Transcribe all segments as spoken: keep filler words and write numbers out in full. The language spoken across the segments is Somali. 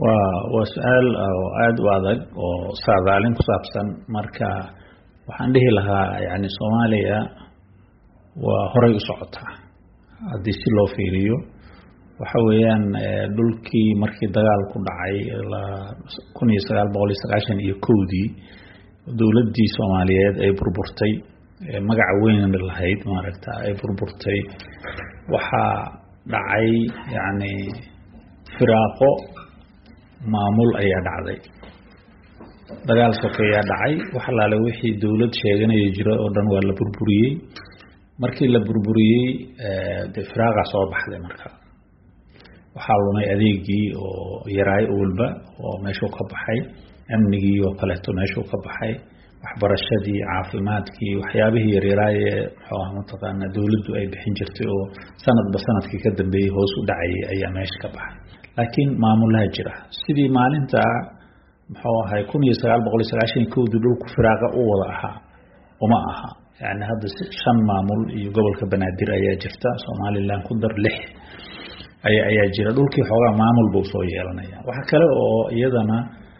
waa su'aal aad u adag oo saadaalin ku saabsan marka waxaan dhihi lahaa yani Soomaaliya waa horay u socotaa haddii si loo fiiriyo waxa weeyaan dhulkii markii dagaalku dhacay kun iyo sagaal boqol iyo sagaashan iyo kowdii dawladdii Soomaaliyeed ay burburtay magac weyn lahayd maaragta ay burburtay waxa dhacay yani firaaqo maamul ayaa dhacday dagaal sokeeyaa dhacay waxa la leeyahay wixii dawlad sheeganay jira oo dhan waa la burburiyay markii la burburiyay ee firaaqa soo baxday marka waxa lumay adeegii oo yaraay walba oo meesha ka baxay amnigii oo kale to meesha ka baxay waxbarashadii caafimaadkii waxyaabihii yaryaraay oo mataqaana dawladdu ay bixin jirtay oo sanadba sanadkii ka dambeeyay hoos u dhacay ayaa meesha ka baxay laakiin maamulaha jira sidii maalinta muxuu ahay kun iyo sagaal boqol iyo sagaashan iyo kowdii dhulku firaaqa u wada ahaa uma aha yani hadda shan maamul iyo gobolka Banaadir ayaa jirta Soomaaliland ku dar lix ayaa ayaa jira dhulkii xoogaa maamul buu soo yeelanaya waxa kale oo iyadana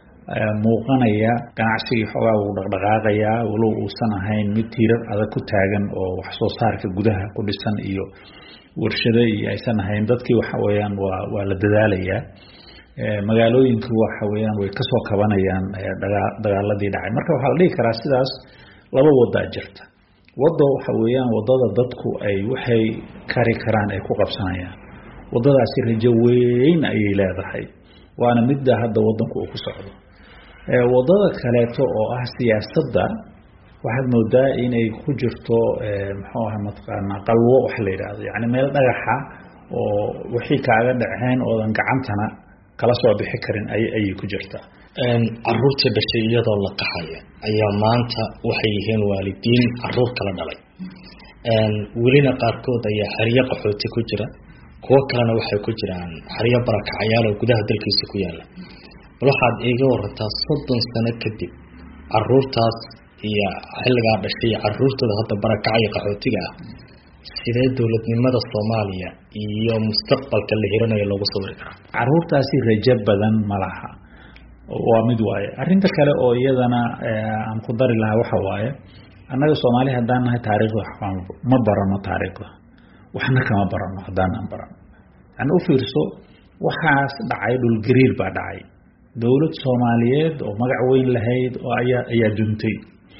muuqanaya ganacsiga xoogaa uu dhaqdhaqaaqaya walow uusan ahayn mid tiirar adag ku taagan oo wax soo saarka gudaha ku dhisan iyo warshado iyo aysan ahayn dadkii waxa weeyaan waa waa la dadaalaya magaalooyinku waxa weeyaan way ka soo kabanayaan dagaaladii dhacay marka waxa la dhigi karaa sidaas laba wada jirta wado waxa weeyaan wadada dadku ay waxay kari karaan ay ku qabsanayaan wadadaasi rajo weyn ay leedahay waana midda hadda wadanku uu ku socdo ee wadada kale oo ah siyaasadda waxaad moodaa inay ku jirto muxuu ahaa matqaana qalwo wax la yiraahdo yani meel dhagaxa oo wixii kaaga dhaceen oo dan gacantana kala soo bixi karin ay ay ku jirtaa een caruurta dhashay iyadoo la qaxaya ayaa maanta waxay yihiin waalidiin caruur kala dhalay een welina qaarkood ayaa xariiq qaxooti ku jira kuwa kalena waxay ku jiraan xariiq barakacayaal oo gudaha dalkiisa ku yaala waxaad iiga warantaa soddon sano kadib caruurtaas iyo xilliga dhashay caruurtooda hadda barakacay qaxootiga ah sidee dawladnimada Soomaaliya iyo mustaqbalka la hiranayo lagu sawir karo caruurtaasi rajo badan malaha waa mid waaye arinta kale oo iyadana aan ku dari lahaa waxa waaye annaga Soomaaliya hadaan nahay taariikhda ma barano taariikhda waxna kama barano hadaan aan barano aan u fiirso waxaas dhacay dhul gariir baa dhacay dawlad Soomaaliyeed oo magac weyn lahayd oo ayaa ayaa duntay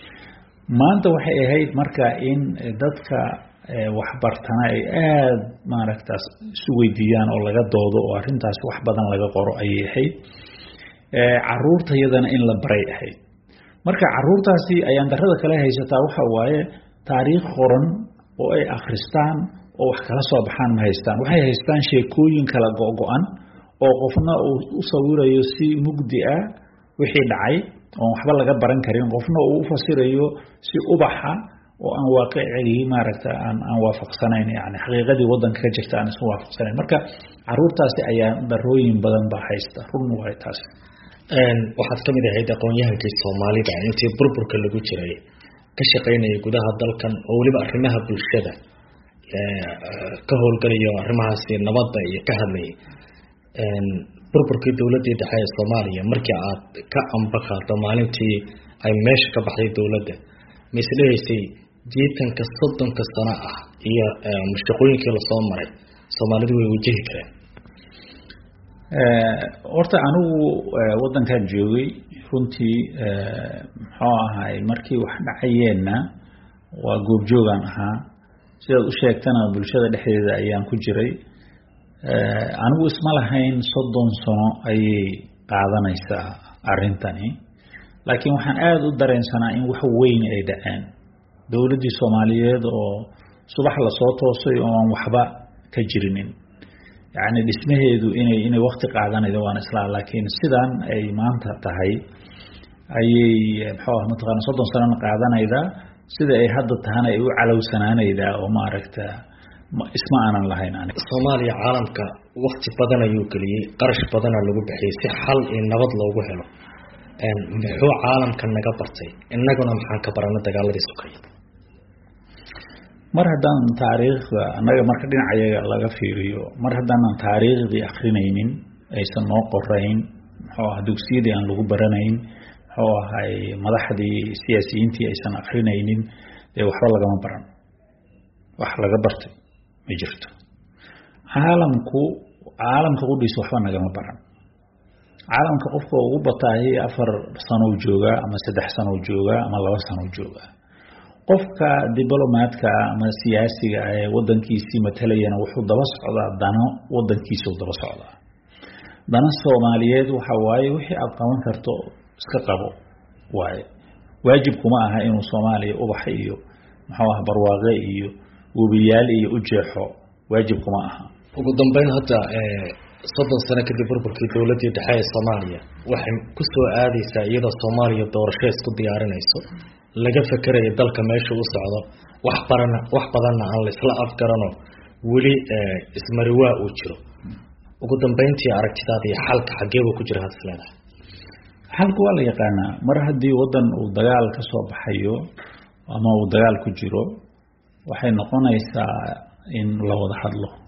maanta waxay ahayd marka in dadka wax bartana ay aad maaragtaas isu weydiiyaan oo laga doodo oo arintaas wax badan laga qoro ay ahayd ee caruurta iyadana in la baray ahayd marka caruurtaasi ayaan darada kale haysataa waxa waaye taariikh qoran oo ay akhristaan oo wax kala soo baxaan ma haystaan waxay haystaan sheekooyin kala go'go'an oo qofna uu u sawirayo si mugdi ah wixii dhacay oo waxba laga baran karin qofna uu u fasirayo si ubaxa oo aan waaqicii maaragta aan aan waafaqsanayn yani xaqiiqadii wadanka ka jirta aan isku waafaqsanayn marka caruurtaasi ayaa darooyin badan ba haysta run way taas een waxaad kamid ahayd aqoon-yahankii Soomaalida intii burburka lagu jiray ka shaqeynaya gudaha dalkan oo waliba arrimaha bulshada ee ka howlgalayo arrimahaasi nabadda iyo ka hadlayay een burburkii dawladda dhexe ee Soomaaliya markii aad ka ambaqaado maalintii ay meesha ka baxday dawladda misleeysay jiitanka soddonka sano ah iyo mashaqooyinkii la soo maray Soomaalidu way wajihi kareen ee horta anigu wadankan joogay runtii muxuu ahay markii wax dhacayeena waa goob joogan ahaa sidaad u sheegtana bulshada dhexdeeda ayaan ku jiray ee anigu isma lahayn soddon sano ayay qaadanaysaa arintani laakiin waxaan aad u dareensanaa in wax weyn ay dhaceen dawladdii Soomaaliyeed oo subax la soo toosay oo aan waxba ka jirinin yani dhismaheedu inay inay waqti qaadanaydo waan isla laakiin sidaan ay maanta tahay ayay muxuu ahaa matqaan soddon sano qaadanayda sida ay hadda tahana ay u calowsanaanayda oo maaragta isma aanan lahayn aniga Soomaaliya caalamka waqti badan ayuu galiyay qarash badan lagu bixiyay si xal in nabad loogu helo een muxuu caalamka naga bartay innaguna maxaan ka baranay dagaaladii Soomaaliya mar haddaan taariikhda anaga marka dhinacayaga laga fiiriyo mar haddaan taariikhdii akhrinaynin aysan noo qorayn muxuu ahaa dugsiyadii aan lagu baranayn muxuu ahay madaxdii siyaasiyiintii aysan akrinaynin dee waxba lagama baran wax laga bartay ma jirto caalamku caalamka qudhiisa waxba nagama baran caalamka qofka ugu bataahay afar sano jooga ama saddex sano jooga ama laba sano jooga qofka diblomaadka ama siyaasiga ee wadankiisii matalayana wuxuu daba socdaa dano wadankiisa uu daba socdaa dana Soomaaliyeed waxa waaye wixii aad qaban karto iska qabo waaye waajib kuma aha inuu Soomaaliya u baxay iyo muxuu ah barwaaqe iyo wabiyaal iyo u jeexo waajib kuma aha ugu dambeyn hadda ee soddon sano kadib burburkii dawladda dhexe ee Soomaaliya waxay ku soo aadaysaa iyadoo Soomaaliya doorasho isku diyaarinayso laga fakarayo dalka meesha uu socdo wax barana wax badanna aan la isla afgarano wali ismariwaa uu jiro ugu dambeyntii aragtidaada iyo xalka xageeba ku jira hadalada xalku waa la yaqaanaa mar haddii wadan uu dagaal ka soo baxayo ama uu dagaal ku jiro waxay noqonaysaa in la wada hadlo